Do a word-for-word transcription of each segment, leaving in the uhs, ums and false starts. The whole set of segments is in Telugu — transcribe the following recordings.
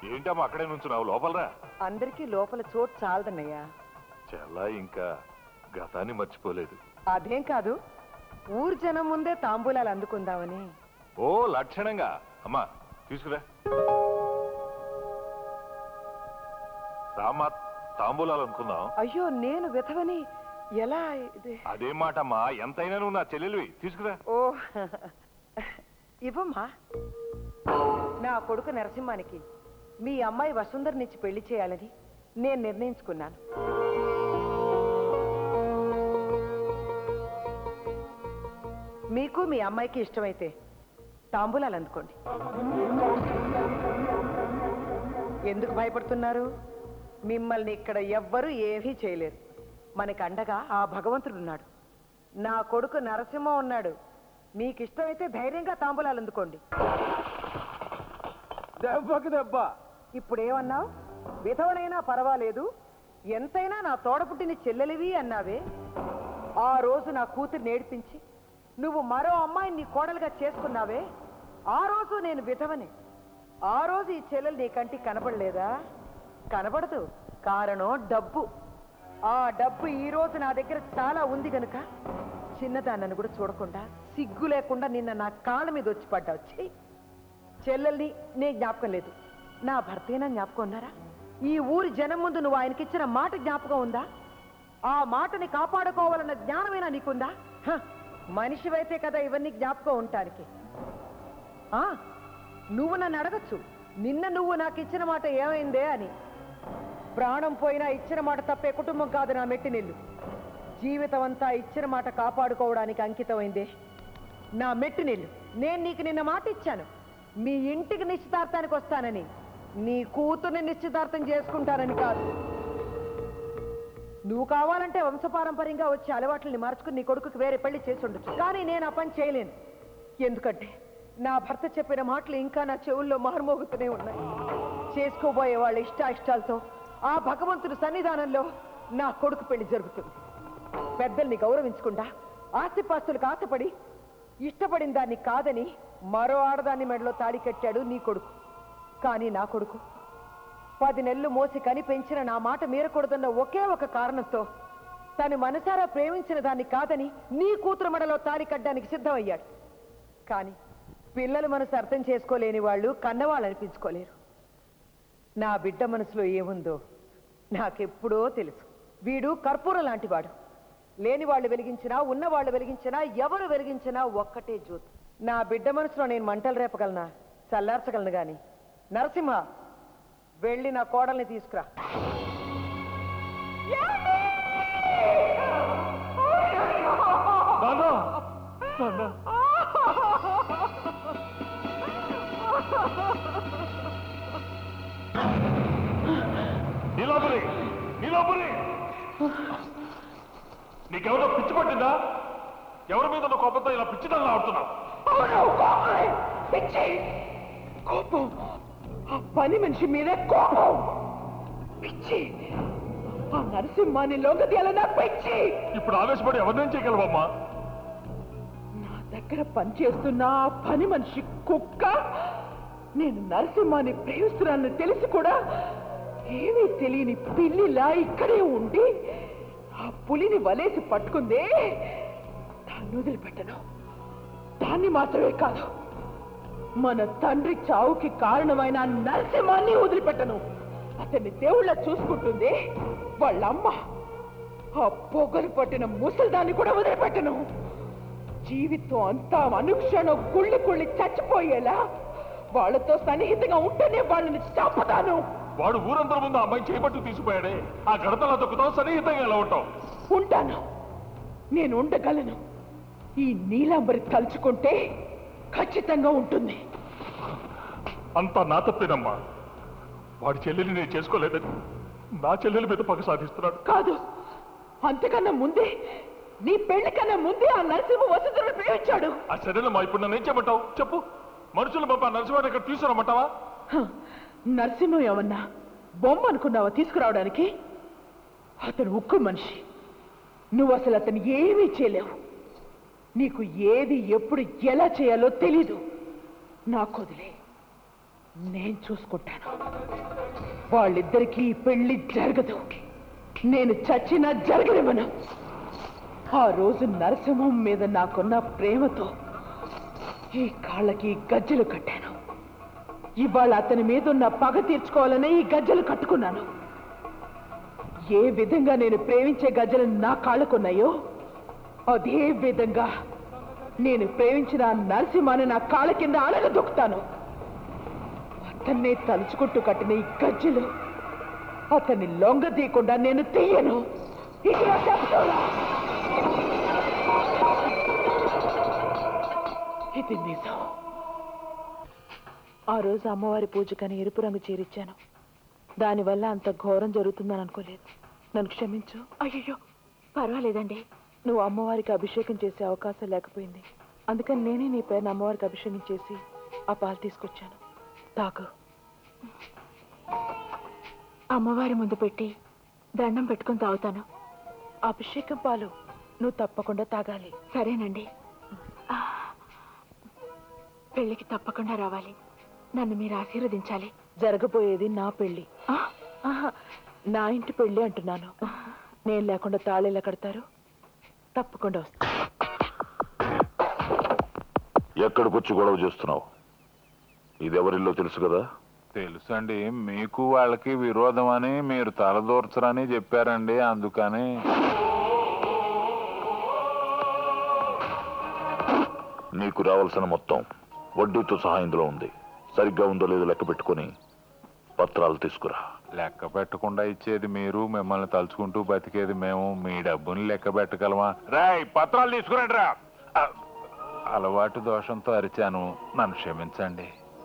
ఏంటమ్మా అక్కడే నుంచున్నావు? లోపలరా. అందరికీ లోపల చోటు చాలదన్నయ్యా. చాలా ఇంకా గతాన్ని మర్చిపోలేదు. అదేం కాదు, ఊరు జనం ముందే తాంబూలాలు అందుకుందామని. ఓ లక్షణంగా. అమ్మా తీసుకురా. రామా తాంబూలాలు అనుకుందాం. అయ్యో నేను విధవని ఎలా? అదేం మాటమ్మా, ఎంతైనా నువ్వు నా చెల్లెలివి. తీసుకురా. ఓ ఇవ్వమ్మా. నా కొడుకు నరసింహానికి మీ అమ్మాయి వసుంధరనిచ్చి పెళ్లి చేయాలని నేను నిర్ణయించుకున్నాను. మీకు మీ అమ్మాయికి ఇష్టమైతే తాంబూలాలు అందుకోండి. ఎందుకు భయపడుతున్నారు? మిమ్మల్ని ఇక్కడ ఎవ్వరూ ఏమీ చేయలేరు. మనకి అండగా ఆ భగవంతుడు ఉన్నాడు. నా కొడుకు నరసింహ ఉన్నాడు. మీకు ఇష్టమైతే ధైర్యంగా తాంబూలాలు అందుకోండి. దెబ్బకి దెబ్బ. ఇప్పుడేమన్నావు? విధవనైనా పర్వాలేదు, ఎంతైనా నా తోడపుట్టిన చెల్లెలివి అన్నావే. ఆ రోజు నా కూతురు నేర్పించి నువ్వు మరో అమ్మాయిని నీ కోడలుగా చేసుకున్నావే, ఆ రోజు నేను విధవని. ఆ రోజు ఈ చెల్లెలు నీ కంటికి కనబడలేదా? కనబడదు. కారణం డబ్బు. ఆ డబ్బు ఈ రోజు నా దగ్గర చాలా ఉంది గనుక చిన్నదాన్నను కూడా చూడకుండా సిగ్గు లేకుండా నిన్న నా కాళ్ళ మీద వచ్చి పడ్డా. వచ్చి చెల్లెల్ని నే జ్ఞాపకం లేదు, నా భర్తేనా జ్ఞాపకం ఉన్నారా? ఈ ఊరి జనం ముందు నువ్వు ఆయనకిచ్చిన మాట జ్ఞాపకం ఉందా? ఆ మాటని కాపాడుకోవాలన్న జ్ఞానమైనా నీకుందా? మనిషివైతే కదా ఇవన్నీ జ్ఞాపకం ఉండటానికి. నువ్వు నన్ను అడగచ్చు, నిన్న నువ్వు నాకు ఇచ్చిన మాట ఏమైందే అని. ప్రాణం పోయినా ఇచ్చిన మాట తప్పే కుటుంబం కాదు నా మెట్టినిల్లు. జీవితం అంతా ఇచ్చిన మాట కాపాడుకోవడానికి అంకితమైందే నా మెట్టినిల్లు. నేను నీకు నిన్న మాట ఇచ్చాను, మీ ఇంటికి నిశ్చితార్థానికి వస్తానని, నీ కూతుర్ని నిశ్చితార్థం చేసుకుంటానని కాదు. నువ్వు కావాలంటే వంశపారంపర్యంగా వచ్చే అలవాట్లని మార్చుకుని నీ కొడుకుకి వేరే పెళ్లి చేసి ఉండొచ్చు, కానీ నేను ఆ పని చేయలేను. ఎందుకంటే నా భర్త చెప్పిన మాటలు ఇంకా నా చెవుల్లో మారుమోగుతూనే ఉన్నాయి. చేసుకోబోయే వాళ్ళ ఇష్టాయిష్టాలతో ఆ భగవంతుడి సన్నిధానంలో నా కొడుకు పెళ్లి జరుగుతుంది. పెద్దల్ని గౌరవించకుండా ఆస్తిపాస్తులకు ఆశపడి ఇష్టపడిన దాన్ని కాదని మరో ఆడదాన్ని మెడలో తాళి కట్టాడు నీ కొడుకు. కానీ నా కొడుకు పది నెలలు మోసి కని పెంచిన నా మాట మీరకూడదన్న ఒకే ఒక కారణంతో తను మనసారా ప్రేమించిన దాన్ని కాదని నీ కూతురు మెడలో తాళి కట్టడానికి సిద్ధమయ్యాడు. కానీ పిల్లల మనసు అర్థం చేసుకోలేని వాళ్ళు కన్నవాళ్ళు అనిపించుకోలేరు. నా బిడ్డ మనసులో ఏముందో నాకెప్పుడో తెలుసు. వీడు కర్పూరం లాంటివాడు. లేని వాళ్ళు వెలిగించినా ఉన్నవాళ్ళు వెలిగించినా ఎవరు వెలిగించినా ఒక్కటే జ్యోతి. నా బిడ్డ మనసులో నేను మంటలు రేపగలనా, చల్లార్చగలను గాని. నరసింహ, వెళ్ళి నా కోడల్ని తీసుకురా. నీలోపలి నీలోపలి నీకెవరో పిచ్చి పట్టిందా? ఎవరి మీద కోపంతో ఇలా పిచ్చిదల్లా ఆడుతున్నావు? పిచ్చి కోపం, పని మనిషి మీదే కోపం, పిచ్చి ఆ నరసింహాన్ని లోకదీయాలన్నా పిచ్చి. ఇప్పుడు ఆవేశపడి ఎవరినేం చేయగలవమ్మా? నా దగ్గర పనిచేస్తున్న ఆ పని మనిషి కుక్క నేను నరసింహాన్ని ప్రేమిస్తున్నానని తెలిసి కూడా ఏమీ తెలియని పిల్లిలా ఇక్కడే ఉండి ఆ పులిని వలేసి పట్టుకుందే. దాన్ని వదిలిపెట్టను. దాన్ని మాత్రమే కాదు, మన తండ్రి చావుకి కారణమైన నరసింహాన్ని వదిలిపెట్టను. అతన్ని దేవుళ్ళ చూసుకుంటుంది వాళ్ళమ్మ. ఆ పొగలు పట్టిన ముసలిదాన్ని కూడా వదిలిపెట్టను. జీవితం అంతా అనుక్షణం కుళ్ళి కుళ్ళి చచ్చిపోయేలా వాళ్ళతో సన్నిహితంగా ఉంటేనే వాళ్ళని చంపుతాను. వాడు ఊరందరి ముందు అమ్మాయి చేపట్టు తీసిపోయాడే, ఆ గడతలా తొక్కుతావు, సన్నిహితంగా ఎలా ఉంటావు? ఉంటాను, నేను ఉండగలను. ఈ నీలాంబరి తలుచుకుంటే ఖచ్చితంగా ఉంటుంది. అంతా నా తప్పేనమ్మా. వాడి చెల్లెలు నేను చేసుకోలేదని నా చెల్లెల మీద పగ సాధిస్తున్నాడు. కాదు, అంతకన్నా ముందే, నీ పెళ్లి కన్నా ముందే ఆ నరసింహ వసుంధరను ప్రేమించాడు. ఆ సరేనమ్మా, ఇప్పుడు నన్ను ఏం చేయమంటావు చెప్పు? మనుషులు బాబా నరసింహాన్ని ఇక్కడ తీసుకురమ్మంటావా? నరసింహం ఏమన్నా బొమ్మ అనుకున్నావా తీసుకురావడానికి? అతను ఉక్కు మనిషి. నువ్వు అసలు అతను ఏమీ చేయలేవు. నీకు ఏది ఎప్పుడు ఎలా చేయాలో తెలీదు. నాకు వదిలే. నేను చూసుకుంటాను. వాళ్ళిద్దరికీ ఈ పెళ్లి జరగదు. నేను చచ్చినా జరగనివ్వను. ఆ రోజు నరసింహం మీద నాకున్న ప్రేమతో ఈ కాళ్ళకి గజ్జెలు కట్టాను. ఇవాళ అతని మీద ఉన్న పగ తీర్చుకోవాలనే ఈ గజ్జెలు కట్టుకున్నాను. ఏ విధంగా నేను ప్రేమించే గజ్జెలు నా కాళ్ళకున్నాయో అదే విధంగా నేను ప్రేమించిన నరసింహాన్ని నా కాళ్ళ కింద అలగదొక్కుతాను. అతన్నే తలుచుకుంటూ కట్టిన ఈ గజ్జెలు అతన్ని లొంగ తీయకుండా నేను తీయను. ఇక్కడ చెప్తారా? ఇది నిజం. ఆ రోజు అమ్మవారి పూజకని ఎరుపు రంగు చీరిచ్చాను. దానివల్ల అంత ఘోరం జరుగుతుందని అనుకోలేదు. నన్ను క్షమించు. అయ్యో పర్వాలేదండి. నువ్వు అమ్మవారికి అభిషేకం చేసే అవకాశం లేకపోయింది. అందుకని నేనే నీ పేరున అమ్మవారికి అభిషేకం చేసి ఆ పాలు తీసుకొచ్చాను. తాగు. అమ్మవారి ముందు పెట్టి దండం పెట్టుకుని తాగుతాను. అభిషేకం పాలు నువ్వు తప్పకుండా తాగాలి. సరేనండి. పెళ్ళికి తప్పకుండా రావాలి. నన్ను మీరు ఆశీర్వదించాలి. జరగబోయేది నా పెళ్లి. ఆ, ఆహా, నా ఇంటి పెళ్లి అంటున్నాను. నేను లేకుండా తాళేలా కడతారు? తప్పకుండా వస్తా. ఎక్కడికి వచ్చి గొడవ చేస్తున్నావు? ఇది ఎవరిల్లో తెలుసు కదా? తెలుసండి. మీకు వాళ్ళకి విరోధం అని మీరు తలదూర్చరని చెప్పారండి. అందుకని నీకు రావాల్సిన మొత్తం వడ్డీతో సహా ఇందులో ఉంది. సరిగ్గా ఉందో లేదో లెక్క పెట్టుకుని పత్రాలు తీసుకురా. లెక్క పెట్టకుండా ఇచ్చేది మీరు, మిమ్మల్ని తలుచుకుంటూ బతికేది మేము. మీ డబ్బుని లెక్క పెట్టగలమా? రాయ్, పత్రాలు తీసుకురండి రా. ఆ, అలవాటు దోషంతో అరిచాను, నన్ను క్షమించండి.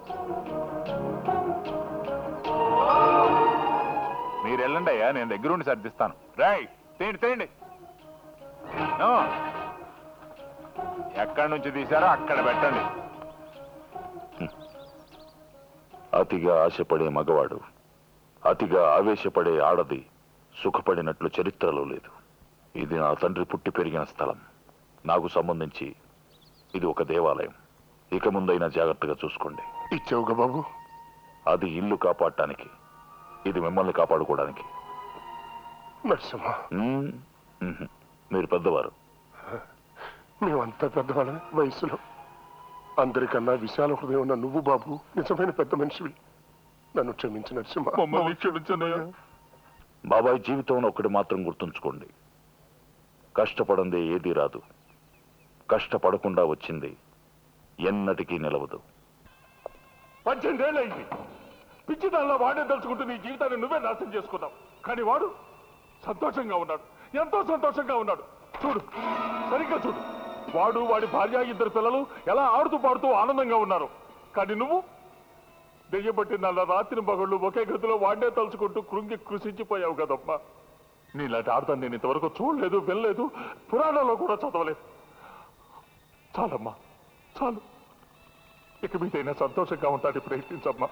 మీరు వెళ్ళండి అయ్యా, నేను దగ్గరుండి సర్దిస్తాను. రాయ్, తేండి తేండి. నో, ఎక్కడి నుంచి తీశారో అక్కడ పెట్టండి. అతిగా ఆశపడే మగవాడు, అతిగా ఆవేశపడే ఆడది సుఖపడినట్లు చరిత్రలో లేదు. ఇది నా తండ్రి పుట్టి పెరిగిన స్థలం. నాకు సంబంధించి ఇది ఒక దేవాలయం. ఇక ముందైనా జాగ్రత్తగా చూసుకోండి. ఇచ్చావుగా బాబు. అది ఇల్లు కాపాడటానికి, ఇది మిమ్మల్ని కాపాడుకోవడానికి. నరసింహ, మ్మ్. మ్మ్. మీరు పెద్దవారు. మేమంతా పెద్దవాళ్ళం వయసులో. అందరికన్నా విశాల హృదయం ఉన్న నువ్వు బాబు నిజమైన పెద్ద మనిషివి. నన్ను క్షమించు నరసింహ. మమ్మల్ని క్షమించనయ్యా. బాబాయ్, జీవితంలో ఒకటి మాత్రం గుర్తుంచుకోండి. కష్టపడందే ఏదీ రాదు. కష్టపడకుండా వచ్చింది ఎన్నటికీ నిలవదు. పద్దెనిమిదేళ్ళు అయింది. పిచ్చి దానిలో వాడే తలుచుకుంటూ నీ జీవితాన్ని నువ్వే నాశనం చేసుకున్నావు. కానీ వాడు సంతోషంగా ఉన్నాడు, ఎంతో సంతోషంగా ఉన్నాడు. చూడు, సరిగ్గా చూడు. వాడు, వాడి భార్య, ఇద్దరు పిల్లలు ఎలా ఆడుతూ పాడుతూ ఆనందంగా ఉన్నారు. కానీ నువ్వు దెయ్యబట్టి నల్ల రాత్రి పగళ్ళు ఒకే గదిలో వాడే తలుచుకుంటూ కృంగి కృషించిపోయావు కదమ్మా. నీలాంటి ఆడతాను నేను ఇంతవరకు చూడలేదు, వినలేదు, పురాణాల్లో కూడా చదవలేదు. చాలమ్మా, చాలు. ఇక మీదైనా సంతోషంగా ఉంటాడు ప్రయత్నించమ్మా.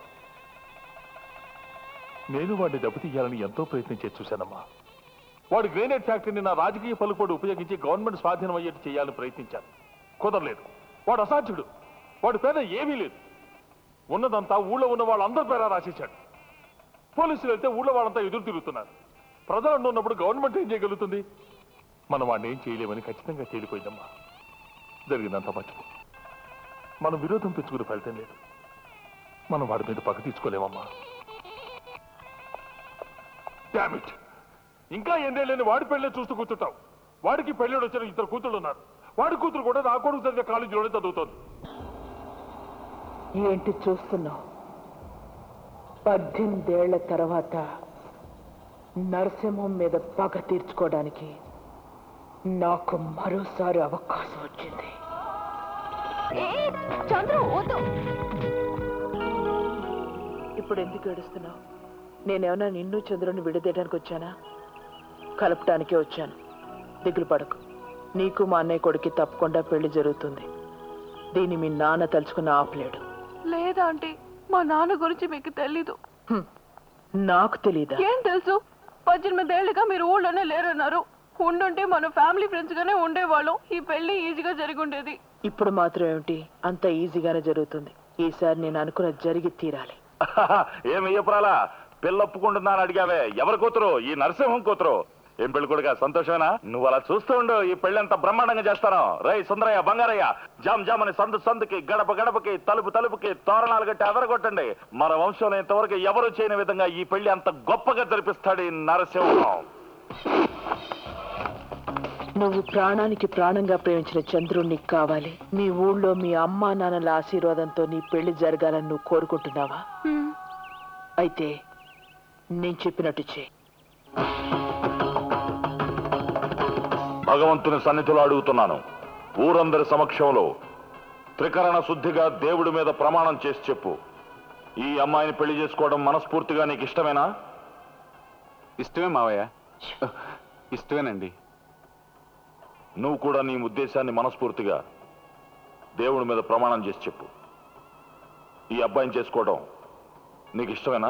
నేను వాడిని దెబ్బతీయాలని ఎంతో ప్రయత్నించే చూశానమ్మా. వాడి గ్రేనైట్ ఫ్యాక్టరీని నా రాజకీయ పలుకుబడి ఉపయోగించి గవర్నమెంట్ స్వాధీనం అయ్యేట్టు చేయాలని ప్రయత్నించాను. కుదరలేదు. వాడు అసాధ్యుడు. వాడి పేద ఏమీ లేదు. ఉన్నదంతా ఊళ్ళో ఉన్న వాళ్ళందరి పేర రాసేశాడు. పోలీసులు వెళ్తే ఊళ్ళో వాళ్ళంతా ఎదురు తిరుగుతున్నారు. ప్రజలు ఉన్నప్పుడు గవర్నమెంట్ ఏం చేయగలుగుతుంది? మనం వాడిని ఏం చేయలేమని ఖచ్చితంగా తేలిపోయిందమ్మా. జరిగిందంతా మర్చిపో. మనం విరోధం తెచ్చుకుని ఫలితం లేదు. మనం వాడి మీద పగ తీసుకోలేమమ్మా. Damn it. ఇంకా ఎన్నేళ్ళని వాడి పెళ్ళే చూస్తూ కూర్చుంటావు. వాడికి పెళ్ళిడు వచ్చిన ఇద్దరు కూతుళ్ళు ఉన్నారు. వాడి కూతురు కూడా నా కొడుకు చదివే కాలేజీలోనే చదువుతోంది. ఏంటి చూస్తున్నావు? పద్దెనిమిదేళ్ల తర్వాత నరసింహం మీద పగ తీర్చుకోవడానికి నాకు మరోసారి అవకాశం వచ్చింది. ఇప్పుడు ఎందుకు ఏడుస్తున్నావు? నేనేమన్నా నిన్ను చంద్రుని విడదీయడానికి వచ్చానా? కలపటానికే వచ్చాను. దిగులు పడకు. నీకు మా అన్నయ్య కొడుకు తప్పకుండా పెళ్లి జరుగుతుంది. దీన్ని మీ నాన్న తలుచుకుని ఆపలేడు. లేదా ఆంటీ, మా నాన్న గురించి మీకు తెలీదు. హ్మ్. నాకు తెలీదా? ఏం తెలుసు? పద్దెనిమిదేళ్లుగా మీరు ఊళ్ళోనే లేరన్నారు. ఉండుంటే మన ఫ్యామిలీ ఫ్రెండ్స్ గానే ఉండేవాళ్ళం. ఈ పెళ్లి ఈజీగా జరిగి ఉండేది. ఇప్పుడు మాత్రం ఏమిటి? అంత ఈజీగానే జరుగుతుంది. ఈసారి నేను అనుకున్న జరిగి తీరాలి. ఏమి అయ్యపురాలా పిల్లొప్పుకుంటున్నాను అడిగావే, ఎవరి కూతురు? ఈ నరసింహం కూతురు. ఏం పెళ్లి కొడుగా సంతోషమేనా? నువ్వు అలా చూస్తూ ఉండు, ఈ పెళ్లి అంత బ్రహ్మాండంగా చేస్తాను. రై సుందరయ్య, బంగారయ్య, జామ్ జామ్ అని సందు సందుకి, గడప గడపకి, తలుపు తలుపుకి తోరణాలు కట్టి అదరగొట్టండి. మన వంశంలో ఇంతవరకు ఎవరు చేయని విధంగా ఈ పెళ్లి అంత గొప్పగా జరిపిస్తాడు ఈ నరసింహం. నువ్వు ప్రాణానికి ప్రాణంగా ప్రేమించిన చంద్రుడు నీకు కావాలి. మీ ఊళ్ళో మీ అమ్మా నాన్నల ఆశీర్వాదంతో నీ పెళ్లి జరగాలని నువ్వు కోరుకుంటున్నావా? అయితే నేను చెప్పినట్టు చేయి. భగవంతుని సన్నిధిలో అడుగుతున్నాను, ఊరందరి సమక్షంలో త్రికరణ శుద్ధిగా దేవుడి మీద ప్రమాణం చేసి చెప్పు, ఈ అమ్మాయిని పెళ్లి చేసుకోవడం మనస్ఫూర్తిగా నీకు ఇష్టమేనా? ఇష్టమే మావయ్య, ఇష్టమేనండి. నువ్వు కూడా నీ ఉద్దేశాన్ని మనస్ఫూర్తిగా దేవుడి మీద ప్రమాణం చేసి చెప్పు, ఈ అబ్బాయిని చేసుకోవడం నీకు ఇష్టమేనా?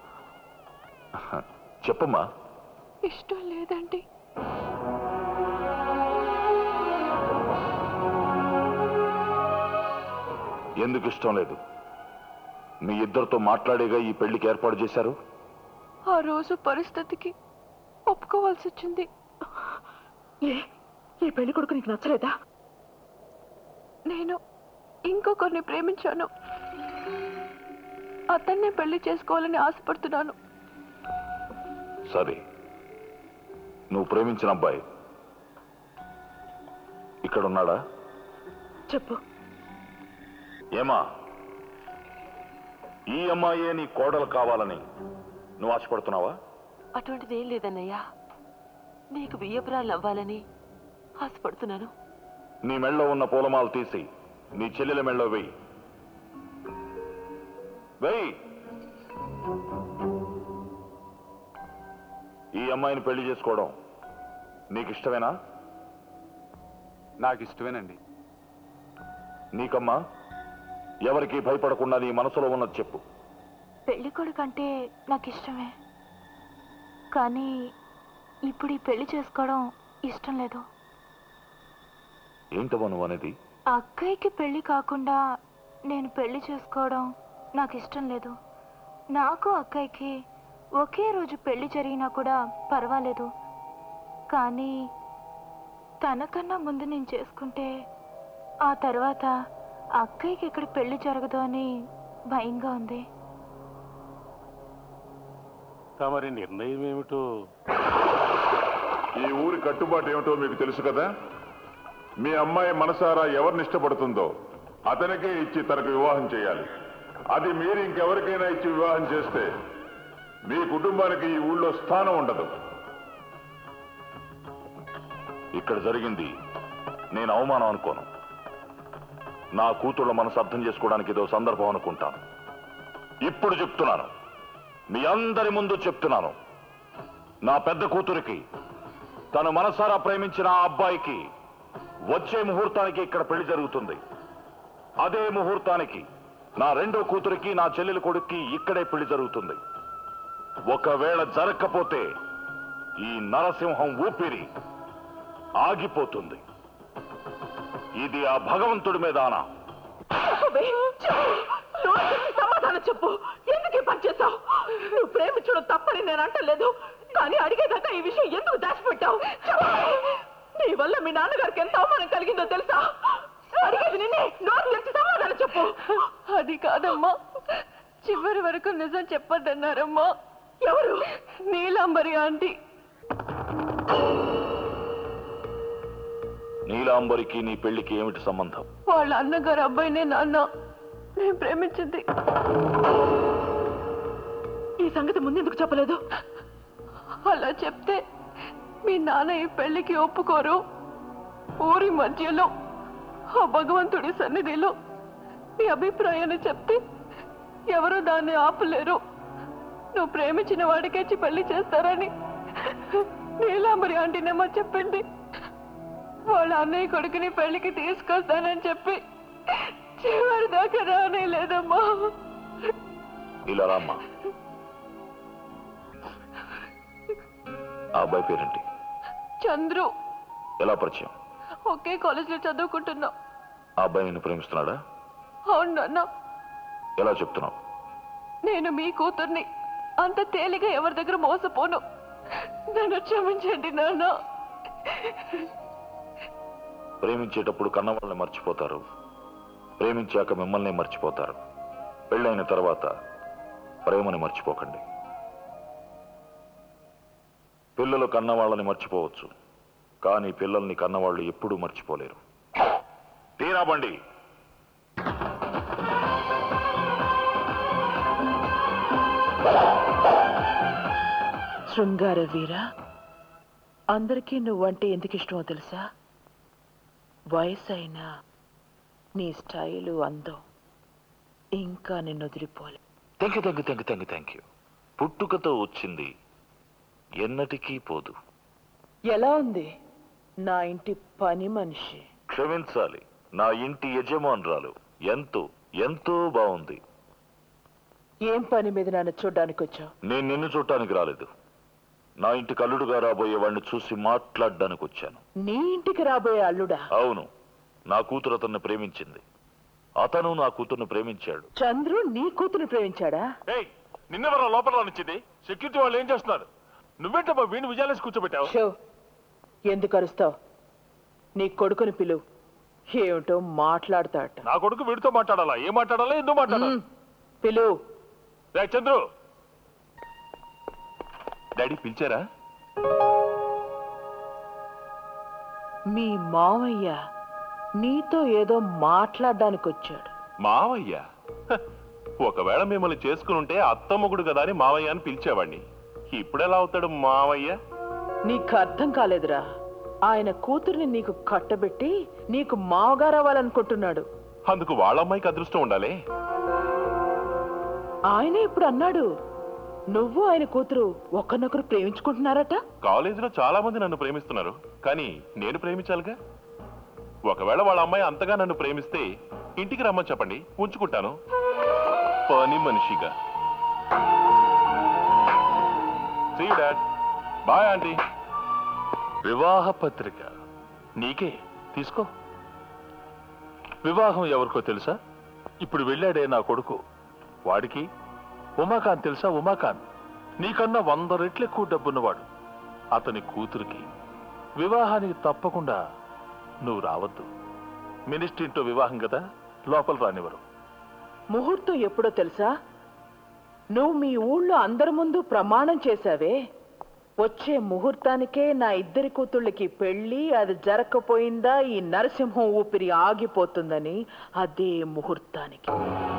చెప్పమ్మా. ఇష్టం లేదండి. ఎందుకు ఇష్టం లేదు? మీ ఇద్దరితో మాట్లాడేగా ఈ పెళ్లికి ఏర్పాటు చేశారు. ఆ రోజు పరిస్థితికి ఒప్పుకోవాల్సి వచ్చింది. ఈ పెళ్లి కొడుకు నీకు నచ్చలేదా? నేను ఇంకొకరిని ప్రేమించాను. అతన్నే పెళ్లి చేసుకోవాలని ఆశపడుతున్నాను. సరే, నువ్వు ప్రేమించిన అబ్బాయి ఇక్కడ ఉన్నాడా? చెప్పు. ఏమా, ఈ అమ్మాయే నీ కోడలు కావాలని నువ్వు ఆశపడుతున్నావా? అటువంటిది ఏం లేదన్నయ్యా, నీకు బియ్యపురాలు అవ్వాలని ఆశపడుతున్నాను. నీ మెళ్ళో ఉన్న పూలమాలు తీసి నీ చెల్లెల మెళ్ళో వెయ్యి. వెయ్యి. ఈ అమ్మాయిని పెళ్లి చేసుకోవడం నీకు ఇష్టమేనా? నాకు ఇష్టమేనండి. నీకమ్మా, ఎవరికి భయపడకుండా నీ మనసులో ఉన్నది చెప్పు. పెళ్లి కొడుకు అంటే నాకు ఇష్టమే, కానీ ఇప్పుడు ఈ పెళ్లి చేసుకోవడం ఇష్టం లేదు. ఏంటమ్మా నువ్వు అనేది? అక్కయ్యకి పెళ్లి కాకుండా నేను పెళ్లి చేసుకోవడం నాకు ఇష్టం లేదు. నాకు అక్కయ్యకి ఒకే రోజు పెళ్లి జరిగినా కూడా పర్వాలేదు, కానీ తనకన్నా ముందు నేను చేసుకుంటే ఆ తర్వాత అక్కయ్యకి ఇక్కడ పెళ్లి జరగదు అని భయంగా ఉంది. తమరి నిర్ణయం ఏమిటో? ఈ ఊరి కట్టుబాటు ఏమిటో మీకు తెలుసు కదా. మీ అమ్మాయి మనసారా ఎవరిని ఇష్టపడుతుందో అతనికే ఇచ్చి తనకు వివాహం చేయాలి. అది మీరు ఇంకెవరికైనా ఇచ్చి వివాహం చేస్తే మీ కుటుంబానికి ఈ ఊళ్ళో స్థానం ఉండదు. ఇక్కడ జరిగింది నేను అవమానం అనుకోను. నా కూతుళ్ళ మనసు అర్థం చేసుకోవడానికి ఏదో సందర్భం అనుకుంటాను. ఇప్పుడు చెప్తున్నాను, మీ అందరి ముందు చెప్తున్నాను, నా పెద్ద కూతురికి తను మనసారా ప్రేమించిన ఆ అబ్బాయికి వచ్చే ముహూర్తానికి ఇక్కడ పెళ్లి జరుగుతుంది. అదే ముహూర్తానికి నా రెండో కూతురికి నా చెల్లెలి కొడుక్కి ఇక్కడే పెళ్లి జరుగుతుంది. ఒకవేళ జరగకపోతే ఈ నరసింహం ఊపిరి ఆగిపోతుంది. ఇది ఆ భగవంతుడి మీద ఆనా. సమాధానం చెప్పు. ఎందుకు పని చేశావు? నువ్వు ప్రేమించడం తప్పని నేను అంటలేదు, కానీ అడిగేదాకా ఈ విషయం ఎందుకు దాచిపెట్టావు? నీ వల్ల మీ నాన్నగారికి ఎంత అవమానం కలిగిందో తెలుసా? అడిగేది నిన్నే, నోరు తెరిచి సమాధానం చెప్పు. అది కాదమ్మా, చివరి వరకు నిజం చెప్పొద్దన్నారమ్మా. ఎవరు? నీలాంబరి ఆంటీ. నీలాంబరికి నీ పెళ్లికి ఏమిటి సంబంధం? వాళ్ళ అన్నగారు అబ్బాయినే నాన్న నేను ప్రేమించింది. ఈ సంగతి ముందెందుకు చెప్పలేదు? అలా చెప్తే మీ నాన్న ఈ పెళ్లికి ఒప్పుకోరు. ఊరి మధ్యలో ఆ భగవంతుడి సన్నిధిలో మీ అభిప్రాయాన్ని చెప్తే ఎవరు దాన్ని ఆపలేరు. నువ్వు ప్రేమించిన వాడికేచి పెళ్లి చేస్తారని నీలాంబరి ఆంటీనేమో చెప్పింది. వాళ్ళ అన్నయ్య కొడుకుని పెళ్లికి తీసుకొస్తానని చెప్పి చివరి దాకా రానే లేదమ్మా. ఇలా రామ్మా. ఆ అబ్బాయి పేరేంటి? చంద్రు. ఎలా పరిచయం? ఒకే కాలేజీలో చదువుకుంటున్నాం. ఆ అబ్బాయి నిన్ను ప్రేమిస్తున్నాడా? అవును నాన్న. ఎలా చెప్తున్నావు? నేను మీ కూతుర్ని. అంత తేలిగా ఎవరి దగ్గర మోసపోను. నన్ను క్షమించండి నాన్న. ప్రేమించేటప్పుడు కన్నవాళ్ళని మర్చిపోతారు, ప్రేమించాక మిమ్మల్ని మర్చిపోతారు. పెళ్ళైన తర్వాత ప్రేమని మర్చిపోకండి. పిల్లలు కన్నవాళ్ళని మర్చిపోవచ్చు, కానీ పిల్లల్ని కన్నవాళ్ళు ఎప్పుడూ మర్చిపోలేరు. తీరా బండి. శృంగార వీర, అందరికీ నువ్వంటే ఎందుకు ఇష్టమో తెలుసా? వయసు అయినా నీ స్టైలు అందం ఇంకా నిన్ను వదిలిపోలే. Thank you thank you thank you thank you thank you. పుట్టుకతో వచ్చింది ఎన్నటికీ పోదు. ఎలా ఉంది నా ఇంటి పని మనిషి? క్షమించాలి, నా ఇంటి యజమానురాలు ఎంతో ఎంతో బాగుంది. ఏం పని మీద నన్ను చూడ్డానికి వచ్చావు? నేను నిన్ను చూడటానికి రాలేదు. నా ఇంటికి అల్లుడుగా రాబోయే వాడిని చూసి మాట్లాడడానికి వచ్చాను. నీ ఇంటికి రాబోయే అల్లుడా? అవును, నా కూతురు అతన్ని ప్రేమించింది, అతను నా కూతుర్ని ప్రేమించాడు. చంద్రు నీ కూతురు ప్రేమించాడా? నిన్నెవరో లోపల రానిచ్చింది? సెక్యూరిటీ వాళ్ళు ఏం చేస్తున్నారు? నువ్వేంటమ్మా వీణు విజయాలేసి కూర్చోబెట్టావు? షో, ఎందుకు అరుస్తావు? నీ కొడుకుని పిలువు, ఏమిటో మాట్లాడతాట. నా కొడుకు వీడితో మాట్లాడాలా? ఏం మాట్లాడాలా? ఎందుకు మాట్లాడాలి? పిలువు. రే చంద్రు. డాడీ పిలిచారా? మీ మావయ్య నీతో ఏదో మాట్లాడడానికి వచ్చాడు. మావయ్య? హ, ఒకవేళ మిమ్మల్ని చేసుకుని ఉంటే అత్తమ్మగుడు కదా అని మావయ్య అని పిలిచేవాడిని. ఇప్పుడెలా అవుతాడు మావయ్య? నీకు అర్థం కాలేదురా. ఆయన కూతుర్ని నీకు కట్టబెట్టి నీకు మావగారు అవ్వాలనుకుంటున్నాడు. అందుకు వాళ్ళ అమ్మాయికి అదృష్టం ఉండాలి. ఆయనే ఇప్పుడు అన్నాడు, నువ్వు ఆయన కూతురు ఒకరినొకరు ప్రేమించుకుంటున్నారట. కాలేజీలో చాలా మంది నన్ను ప్రేమిస్తున్నారు, కానీ నేను ప్రేమించాలిగా. ఒకవేళ వాళ్ళ అమ్మాయి అంతగా నన్ను ప్రేమిస్తే ఇంటికి రమ్మని చెప్పండి, ఉంచుకుంటాను పని మనిషిగా. See you dad. Bye aunty. వివాహ పత్రిక నీకే, తీసుకో. వివాహం ఎవరికో తెలుసా? ఇప్పుడు వెళ్ళాడే నా కొడుకు, వాడికి. ఉమాకాంత్ తెలుసా? ఉమాకాంత్ నీకన్నా వంద రెట్లు ఎక్కువ డబ్బున్నవాడు. అతని కూతురికి వివాహానికి తప్పకుండా నువ్వు రావద్దు. మినిస్ట్రీతో వివాహం కదా, లోపల రానివ్వరు. ముహూర్తం ఎప్పుడో తెలుసా? నువ్వు మీ ఊళ్ళో అందరి ముందు ప్రమాణం చేశావే, వచ్చే ముహూర్తానికే నా ఇద్దరి కూతుళ్ళకి పెళ్లి, అది జరగకపోయిందా ఈ నరసింహం ఊపిరి ఆగిపోతుందని. అదే ముహూర్తానికి.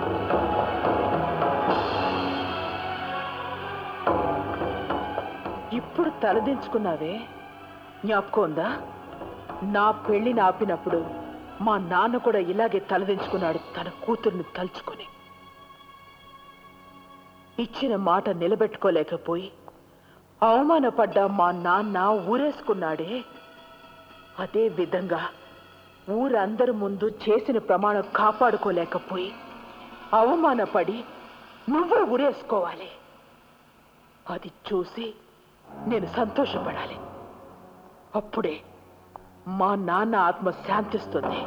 ఇప్పుడు తలదించుకున్నావే, జ్ఞాపకం ఉందా? నా పెళ్లిని ఆపినప్పుడు మా నాన్న కూడా ఇలాగే తలదించుకున్నాడు, తన కూతుర్ని తలుచుకుని. ఇచ్చిన మాట నిలబెట్టుకోలేకపోయి అవమానపడ్డా మా నాన్న ఊరేసుకున్నాడే. అదే విధంగా ఊరందరి ముందు చేసిన ప్రమాణం కాపాడుకోలేకపోయి అవమానపడి నువ్వే ఊరేసుకోవాలి. అది చూసి నేను సంతోషపడాలి. అప్పుడే మా నాన్న ఆత్మ శాంతిస్తుంది.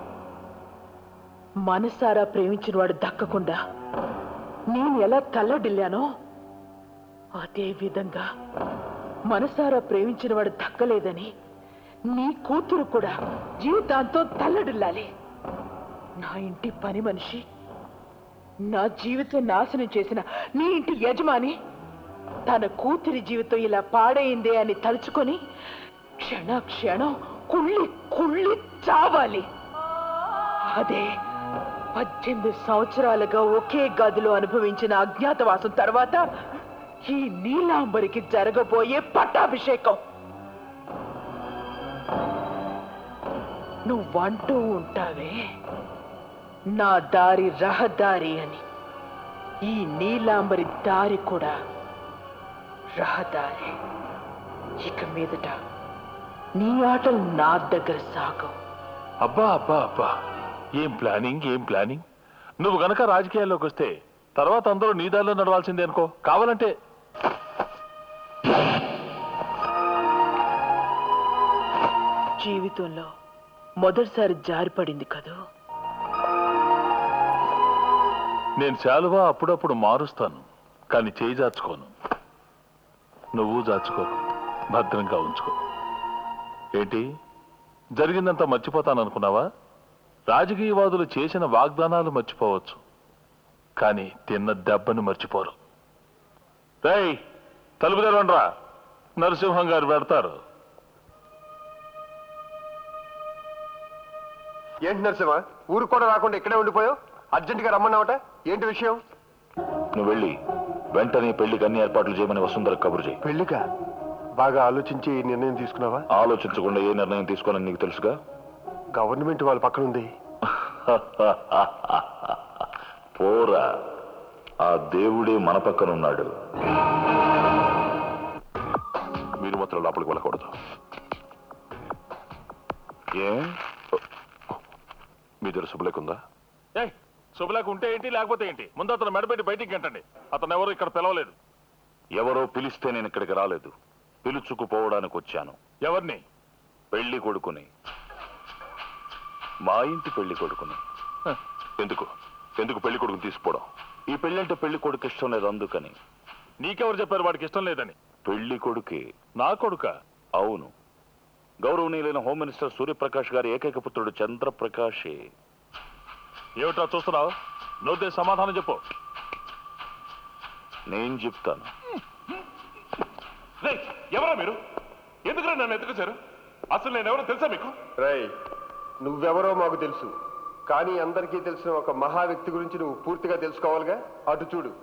మనసారా ప్రేమించిన వాడు దక్కకుండా నేను ఎలా తల్లడిల్లానో అదే విధంగా మనసారా ప్రేమించిన వాడు దక్కలేదని నీ కూతురు కూడా జీవితాంతో తల్లడిల్లాలి. నా ఇంటి పని మనిషి, నా జీవితం నాశనం చేసిన నీ ఇంటి యజమాని తన కూతురి జీవితం ఇలా పాడైందే అని తలుచుకొని క్షణ క్షణం కుళ్ళి కుళ్ళి చావాలి. అదే పద్దెనిమిది సంవత్సరాలుగా ఒకే గదిలో అనుభవించిన అజ్ఞాతవాసం తర్వాత ఈ నీలాంబరికి జరగబోయే పట్టాభిషేకం. నువ్వంటూ ఉంటావే నా దారి రహదారి అని, ఈ నీలాంబరి దారి కూడా రహదారి. ఇక మీదట నీ ఆటలు నా దగ్గర సాగవు. అబ్బా అబ్బా అబ్బా, ఏం ప్లానింగ్, ఏం ప్లానింగ్. నువ్వు గనక రాజకీయాల్లోకి వస్తే తర్వాత అందరూ నీ దారిలో నడవాల్సిందే అనుకో. కావాలంటే జీవితంలో మొదటిసారి జారిపడింది కదూ. నేను శాలువా అప్పుడప్పుడు మారుస్తాను, కానీ చేయి జాచుకోను. నువ్వు జాచుకోకు, భద్రంగా ఉంచుకో. ఏంటి, జరిగిందంతా మర్చిపోతాననుకున్నావా? రాజకీయవాదులు చేసిన వాగ్దానాలు మర్చిపోవచ్చు, కానీ తిన్న దెబ్బను మర్చిపోరు. రేయ్, తలుపు తెరవండ్రా, నరసింహం గారు పెడతారు. ఏంటి నరసింహ, ఊరు కూడా రాకుండా ఇక్కడే ఉండిపోయావు? అర్జెంటుగా రమ్మన్నావట, ఏంటి విషయం? నువ్వు వెళ్ళి వెంటనే పెళ్లికి అన్ని ఏర్పాట్లు చేయమని వసుంధర కబురు చేయి. పెళ్లిగా? బాగా ఆలోచించి ఈ నిర్ణయం తీసుకున్నావా? ఆలోచించకుండా ఏ నిర్ణయం తీసుకోవాలని నీకు తెలుసుగా. గవర్నమెంట్ వాళ్ళ పక్కన ఉంది. పోరా, ఆ దేవుడే మన పక్కన ఉన్నాడు. మీరు మాత్రం లోపలికి వెళ్ళకూడదు. ఏ మీ దగ్గర శుభలేకుందా? ఏ శుభలేక ఉంటే ఏంటి, లేకపోతే ఏంటి? ముందు అతను మెడబెట్టి బయటికి గంటండి. అతను ఎవరు ఇక్కడ పిలవలేదు. ఎవరో పిలిస్తే నేను ఇక్కడికి రాలేదు, పిలుచుకుపోవడానికి వచ్చాను. ఎవరిని? పెళ్లి కొడుకుని, మా ఇంటి పెళ్లి కొడుకుని. హ, ఎందుకు ఎందుకు పెళ్లి కొడుకుని తీసుకుపోవడం? ఈ పెళ్లి అంటే పెళ్లి కొడుకు ఇష్టం లేదు, అందుకని. నీకెవరు చెప్పారు వాడికి ఇష్టం లేదని? పెళ్లి కొడుకే. నా కొడుక? అవును, గౌరవనీయులైన హోమ్ మినిస్టర్ సూర్యప్రకాష్ గారి ఏకైక పుత్రుడు చంద్రప్రకాషే. ఏమిటా చూస్తున్నావు? నువ్వు సమాధానం చెప్పు. నేను చెప్తాను. ఎవరా మీరు? ఎందుకు నన్ను ఎత్తుకొచ్చారు? అసలు నేను ఎవరో తెలుసా మీకు? రై, నువ్వెవరో మాకు తెలుసు, కానీ అందరికీ తెలిసిన ఒక మహా వ్యక్తి గురించి నువ్వు పూర్తిగా తెలుసుకోవాలిగా. అటు చూడు.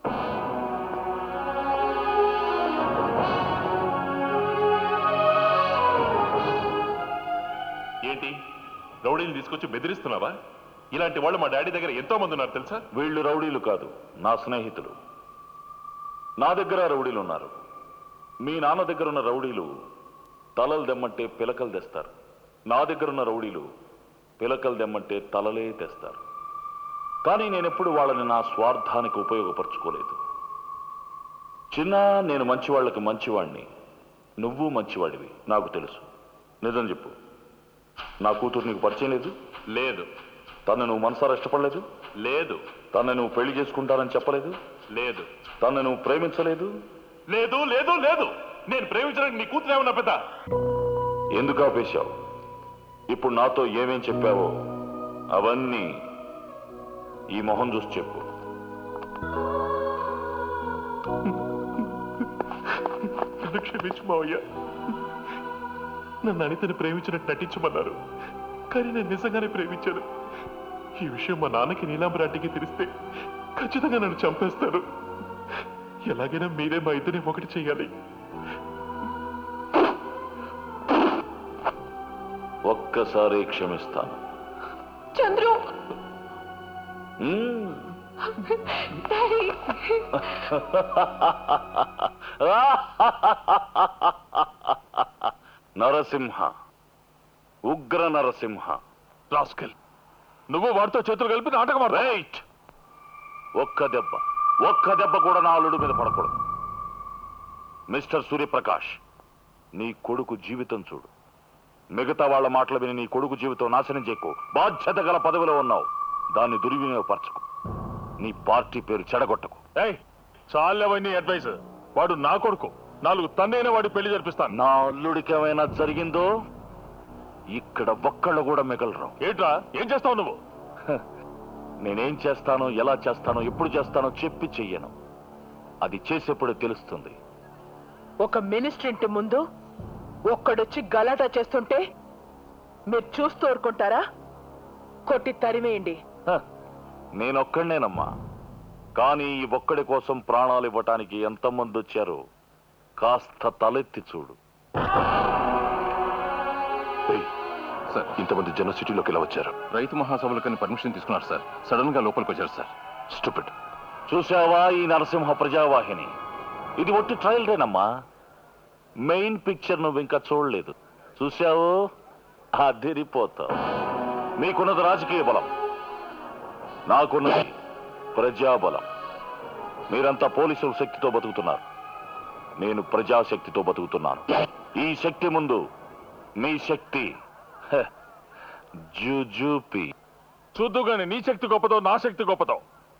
ఏంటి, రౌడీని తీసుకొచ్చి బెదిరిస్తున్నావా? ఇలాంటి వాళ్ళు మా డాడీ దగ్గర ఎంతో మంది ఉన్నారు తెలుసా? వీళ్ళు రౌడీలు కాదు, నా స్నేహితులు. నా దగ్గర రౌడీలు ఉన్నారు. మీ నాన్న దగ్గర ఉన్న రౌడీలు తలలు దెమ్మంటే పిలకలు తెస్తారు. నా దగ్గర ఉన్న రౌడీలు పిలకలు దెమ్మంటే తలలే తెస్తారు. కానీ నేనెప్పుడు వాళ్ళని నా స్వార్థానికి ఉపయోగపరచుకోలేదు. చిన్న, నేను మంచివాళ్ళకి మంచివాణ్ణి, నువ్వు మంచివాడివి, నాకు తెలుసు. నిజం చెప్పు, నా కూతురు నీకు పరిచయం లేదు? లేదు. తను నువ్వు మనసారా ఇష్టపడలేదు? లేదు. తను నువ్వు పెళ్లి చేసుకుంటానని చెప్పలేదు? లేదు. తను నువ్వు ప్రేమించలేదు? లేదు లేదు లేదు. నేను ప్రేమించడానికి నీ కూతురు ఏమన్నా పెద్ద? ఎందుకు ఆపేశావు? ఇప్పుడు నాతో ఏమేం చెప్పావో అవన్నీ ఈ మొహం చూసి చెప్పు. నన్ను క్షమించు మావయ్య. నన్ను అనితని ప్రేమించినట్టు నటించమన్నారు, కానీ నేను నిజంగానే ప్రేమించాను. ఈ విషయం మా నాన్నకి నీలాంబరాటికి తెలిస్తే ఖచ్చితంగా నన్ను చంపేస్తారు. ఎలాగైనా మీరే మా ఇద్దరిని ఒకటి చెయ్యాలి. ఒక్కసారి క్షమిస్తాను. చంద్రు, మ్మ్. నరసింహ, ఉగ్ర నరసింహ. రాస్కెల్, నువ్వు వాడితో చేతులు కలిపి నాటకం ఆడు. రైట్. ఒక్క దెబ్బ ఒక్క దెబ్బ కూడా నా అల్లుడు మీద పడకూడదు. మిస్టర్ సూర్యప్రకాష్, నీ కొడుకు జీవితం చూడు. మిగతా వాళ్ళ మాటలు విని నీ కొడుకు జీవితం నాశనం చేయకు. బాధ్యత గల పదవిలో ఉన్నావు, దాన్ని దుర్వినియోగపరచుకు. నీ పార్టీ పేరు చెడగొట్టకు. ఏయ్, చాలేవన్నీ అడ్వైస్. వాడు నా కొడుకు, నాలుగు తన్నైన వాడి పెళ్లి జరిపిస్తాను. నా అల్లుడికి ఏమైనా జరిగిందో ఇక్కడ ఒక్కళ్ళు కూడా మిగలరు. ఏంట్రా, ఏం చేస్తావు నువ్వు? నేనేం చేస్తానో, ఎలా చేస్తానో, ఎప్పుడు చేస్తానో చెప్పి చెయ్యను. అది చేసేప్పుడు తెలుస్తుంది. ఒక మినిస్టర్ ఇంటి ముందు ఒక్కడొచ్చి గలాటా చేస్తుంటే మీరు చూస్తూ ఊరుకుంటారా? కొట్టి తరిమేయండి. హ, నేనొక్కడేనమ్మా, కానీ ఈ ఒక్కడి కోసం ప్రాణాలు ఇవ్వటానికి ఎంతమంది వచ్చారో కాస్త తలెత్తి చూడు. సార్, ఇంతమంది జన సిటీలోకి ఎలా వచ్చారు? రైతు మహాసభలకని పర్మిషన్ తీసుకున్నారు సార్. సడన్ గా లోపలికి వచ్చారు సార్. స్టూపిడ్. చూసావా ఈ నరసింహ ప్రజావాహిని? ఇది ఒట్టి ట్రయల్ రేనమ్మా. మెయిన్ పిక్చర్ నువ్వు ఇంకా చూడలేదు. చూసావు, అదిరిపోతావు. మీకున్నది రాజకీయ బలం, నాకున్నది ప్రజాబలం. మీరంతా పోలీసుల శక్తితో బతుకుతున్నారు, నేను ప్రజాశక్తితో బతుకుతున్నాను. ఈ శక్తి ముందు మీ శక్తి జుజుపి. చూద్దు గాని నీ శక్తి గొప్పదో నా శక్తి గొప్పదో.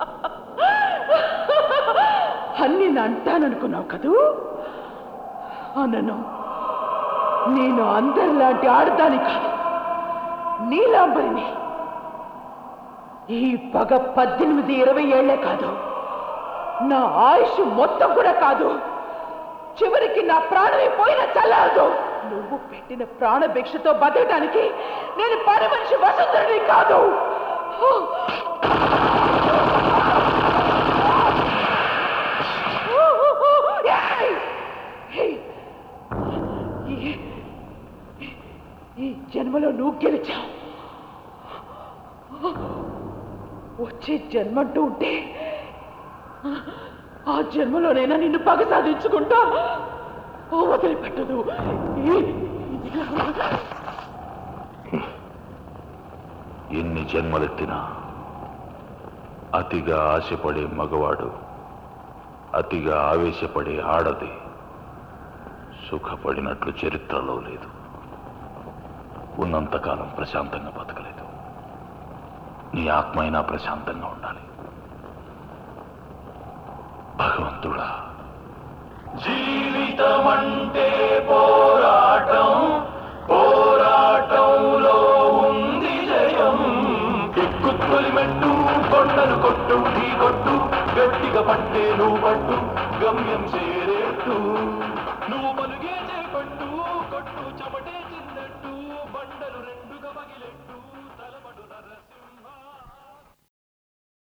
అన్ని అంటాననుకున్నావు కదూ? అనను. నేను అందరిలాంటి ఆడదాని కాదు, నీలాంబరిని. ఈ పగ పద్దెనిమిది ఇరవై ఏళ్లే కాదు, నా ఆయుష్ మొత్తం కూడా కాదు. చివరికి నా ప్రాణమే పోయినా చల్లారదు. నువ్వు పెట్టిన ప్రాణభిక్షతో బతకడానికి నేను పని మనిషి వసుంధరుని కాదు. ఈ జన్మలో నువ్వు గెలిచావు. వచ్చే జన్మంటూ ఉంటే ఆ జన్మలోనైనా నిన్ను పగ సాధించుకుంటా. వదిలిపెట్టదు. ఎన్ని జన్మలెత్తినా అతిగా ఆశపడే మగవాడు, అతిగా ఆవేశపడే ఆడది సుఖపడినట్లు చరిత్రలో లేదు. ఉన్నంతకాలం ప్రశాంతంగా బతకలేదు. నీ ఆత్మ అయినా ప్రశాంతంగా ఉండాలి. భగవంతుడా, జీవితమంటే పోరాటం, పోరాటంలో ఉంది జయం. ఎక్కుతులి మెట్టు, కొండలు కొట్టు, ఢీ కొట్టు, గట్టిగా పట్టే నువ్వు పట్టు, గమ్యం చేరేట్టు. నువ్వు పలుగే చేపట్టు, కొట్టు చెమటే చిన్నట్టు, బండలు రెండుగా పగిలెట్టు.